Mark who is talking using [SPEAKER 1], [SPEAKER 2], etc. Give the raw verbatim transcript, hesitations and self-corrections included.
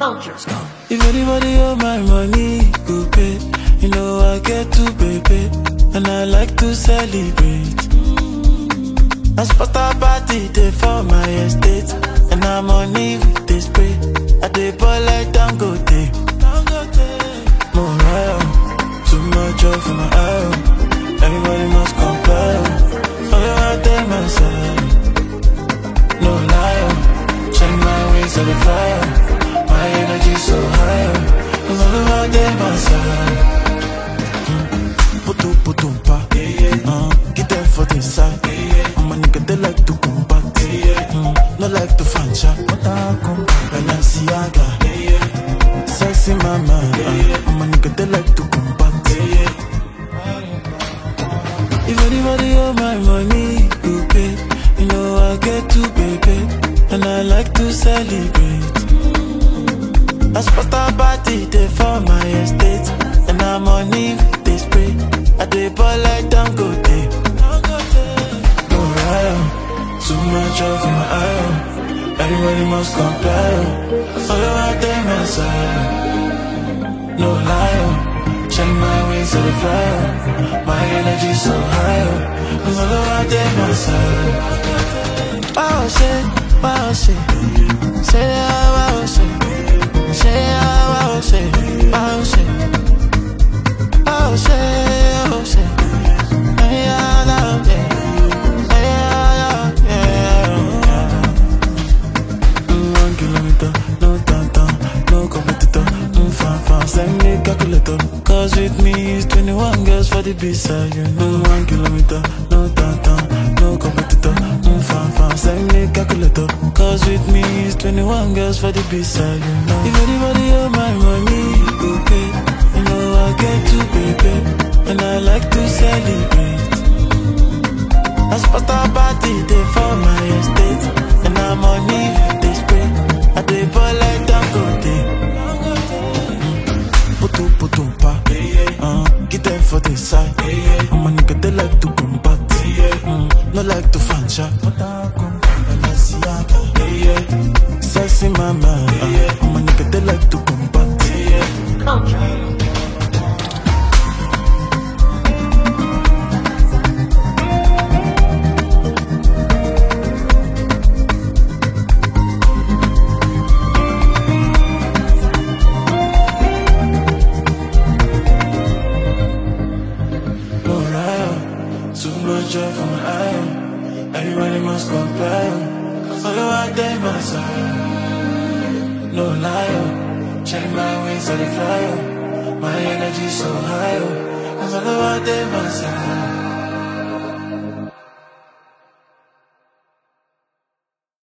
[SPEAKER 1] Culture.
[SPEAKER 2] If anybody owe my money, go pay. You know I get to baby, and I like to celebrate. I spot a party day for my estate, and I'm on it with this spray. I dey ball like Dangote. Morale, too much joy for my eye. Everybody must comply. Follow out there myself, no lie. Check my ways on the fire. My energy so high. Follow out there myself. Putu putu pa, uh, get them for the side. I'm a nigga they like to combat, mm, not like to fan shot. Balenciaga, sexy mama. Uh, I'm a nigga they like to combat. If anybody owe my money, you pay. You know I get to baby, and I like to celebrate. I spot a party day for my estate, and I'm on it with this spray. I dey ball like Dangote. No ride, too much joy for my eye. Everybody must comply. Follow out there myself, no lie. Check my ways to the fire. My energy so high. Follow out there myself. Wow shit, wow shit. Say that wow shit. Say ah, wow shit, wow shit, wow shit, wow shit. Yeah, yeah, yeah, yeah, yeah. One kilometer, no tanta, no competitor. Mm, fan fan, send me calculator. Cause with me is twenty-one girls for the B-side, you know. One kilometer, no tanta, no competitor. Mm, fan fan, send me calculator. Cause with me is twenty-one girls for the B-side, you know. If anybody owe my money, you pay. You know I get to baby, and I like to celebrate. I spot a party day for my estate, and I'm on it with this spray. I dey ball like Dangote. Putu putu pa, uh, get them for the side. I'm a nigga they like to combat, mm, not like to fan shot. Sexy mama, uh, I'm a nigga they like to combat.
[SPEAKER 1] Culture.
[SPEAKER 2] Too much joy for my eye. Everybody must comply. Follow out there myself, no lie. Check my ways on the fire. My energy so high. Follow out there myself.